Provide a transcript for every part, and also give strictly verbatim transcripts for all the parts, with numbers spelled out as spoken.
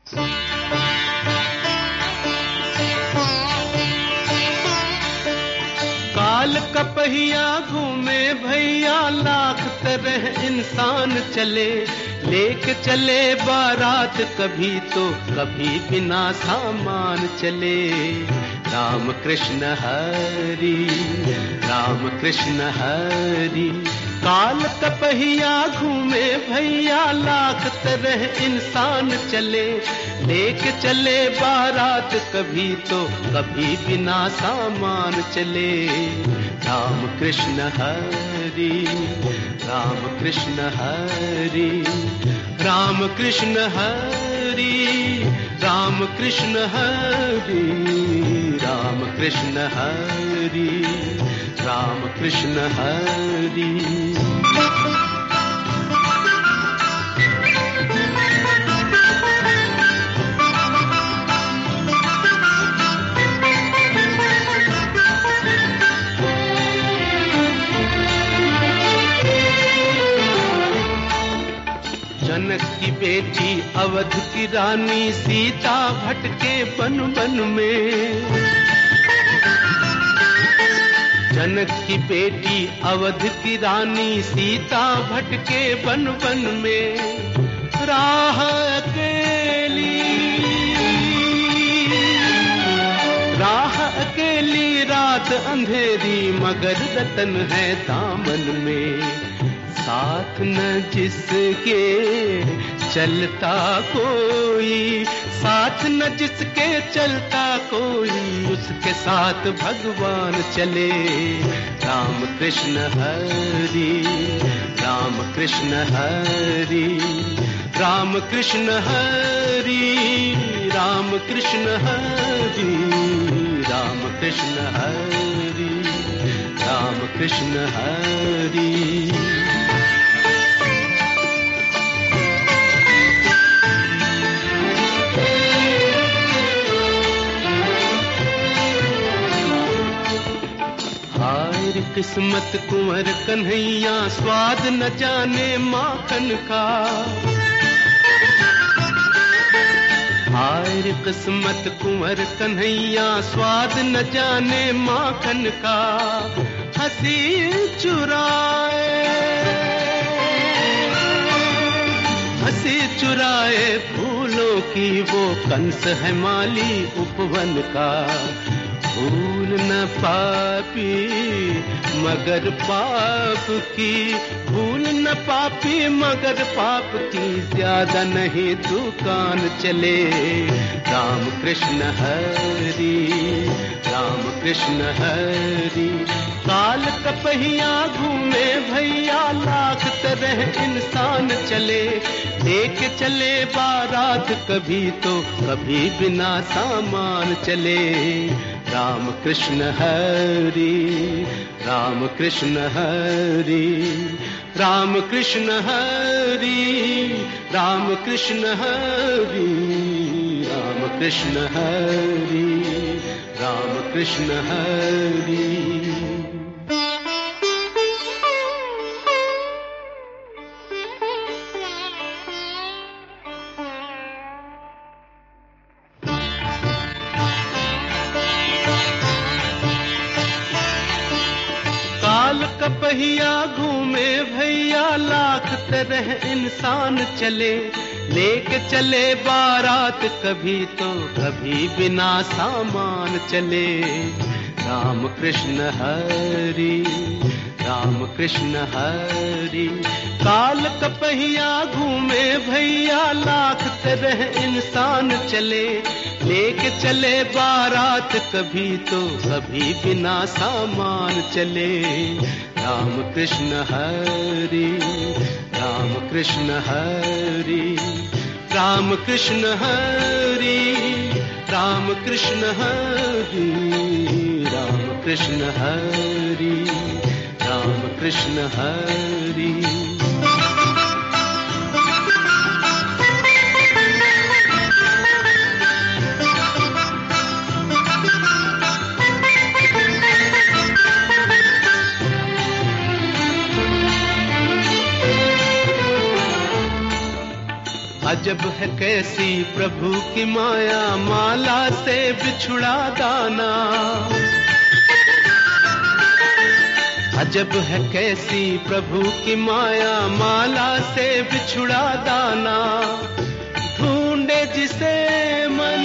काल का पहिया घूमे भैया, लाख तरह इंसान चले, लेके चले बारात कभी तो कभी बिना सामान चले। राम कृष्ण हरि, राम कृष्ण हरि। काल का पहिया घूमे भैया, लाख तरह इंसान चले, लेके चले बारात कभी तो कभी बिना सामान चले। राम कृष्ण हरि, राम कृष्ण हरि। राम कृष्ण हरि, राम कृष्ण हरि। राम कृष्ण हरि, राम कृष्ण हरि। जनक की बेटी अवध की रानी, सीता भटके वन वन में। जनक की बेटी अवध की रानी, सीता भटके वन वन में। राह अकेली, राह अकेली, रात अंधेरी, मगर रतन है दामन में। साथ न जिसके चलता कोई, साथ न जिसके चलता कोई, उसके साथ भगवान चले। राम कृष्ण हरि, राम कृष्ण हरि। राम कृष्ण हरि, राम कृष्ण हरि। राम कृष्ण हरि, राम कृष्ण हरि। किस्मत कुंवर कन्हैया, स्वाद न जाने माखन का। हाय किस्मत कुंवर कन्हैया, स्वाद न जाने माखन का। हंसी चुराए, हंसी चुराए फूलों की, वो कंस है माली उपवन का। भूल न पापी मगर पाप की, भूल न पापी मगर पाप की, ज्यादा नहीं दुकान चले। राम कृष्ण हरि, राम कृष्ण हरि। काल का पहिया घूमे भैया, लाख तरह इंसान चले, लेके चले बारात कभी तो कभी बिना सामान चले। राम कृष्ण हरि, राम कृष्ण हरि। राम कृष्ण हरि, राम कृष्ण हरि। राम कृष्ण हरि, राम कृष्ण हरि। पहिया घूमे भैया, लाख तरह इंसान चले, लेके चले बारात कभी तो कभी बिना सामान चले। राम कृष्ण हरि, राम कृष्ण हरि। काल का पहिया घूमे भैया, लाख तरह इंसान चले, लेके चले बारात कभी तो कभी बिना सामान चले। राम कृष्ण हरि, राम कृष्ण हरि। राम कृष्ण हरि, राम कृष्ण हरि। राम कृष्ण हरि, राम कृष्ण हरि। अजब है कैसी प्रभु की माया, माला से बिछुड़ा दाना। अजब है कैसी प्रभु की माया, माला से बिछुड़ा दाना। ढूंढे जिसे मन,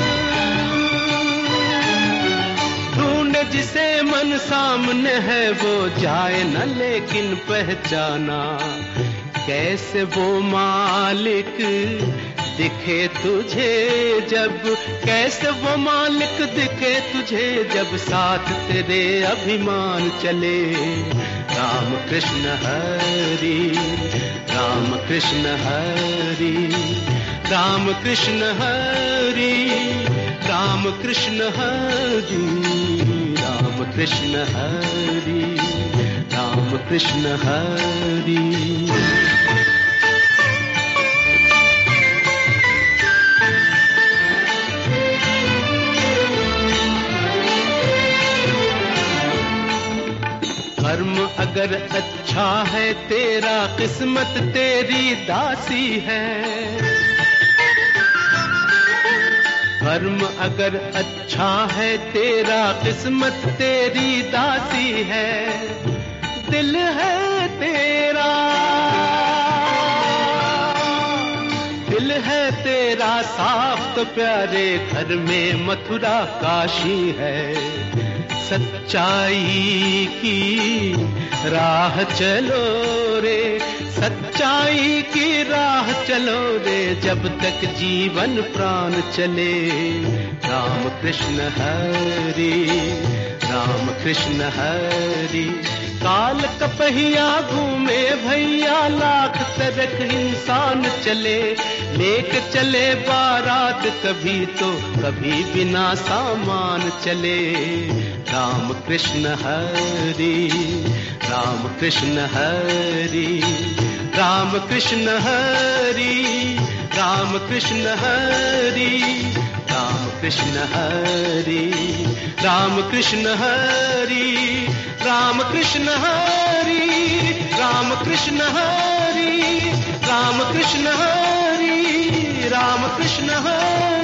ढूंढे जिसे मन सामने है, वो जाए न लेकिन पहचाना। कैसे वो मालिक दिखे तुझे जब, कैसे वो मालिक दिखे तुझे जब साथ तेरे अभिमान चले। राम कृष्ण हरि, राम कृष्ण हरि, राम कृष्ण हरि, राम कृष्ण हरि, राम कृष्ण हरि, राम कृष्ण हरि। कर्म अगर अच्छा है तेरा, किस्मत तेरी दासी है। कर्म अगर अच्छा है तेरा, किस्मत तेरी दासी है। दिल है तेरा, दिल है तेरा साफ तो प्यारे घर में मथुरा काशी है। सच्चाई की राह चलो रे, सच्चाई की राह चलो रे, जब तक जीवन प्राण चले। राम कृष्ण हरि, राम कृष्ण हरि। काल कपहिया घूमे भैया, लाख तरक इंसान चले। लेके चले बारात कभी तो कभी बिना सामान चले। राम कृष्ण हरि, राम कृष्ण हरि, राम कृष्ण हरि, राम कृष्ण हरि, राम कृष्ण हरि, राम कृष्ण हरि, राम कृष्ण हरि, राम कृष्ण हरि, राम कृष्ण हरि, राम कृष्ण हरि।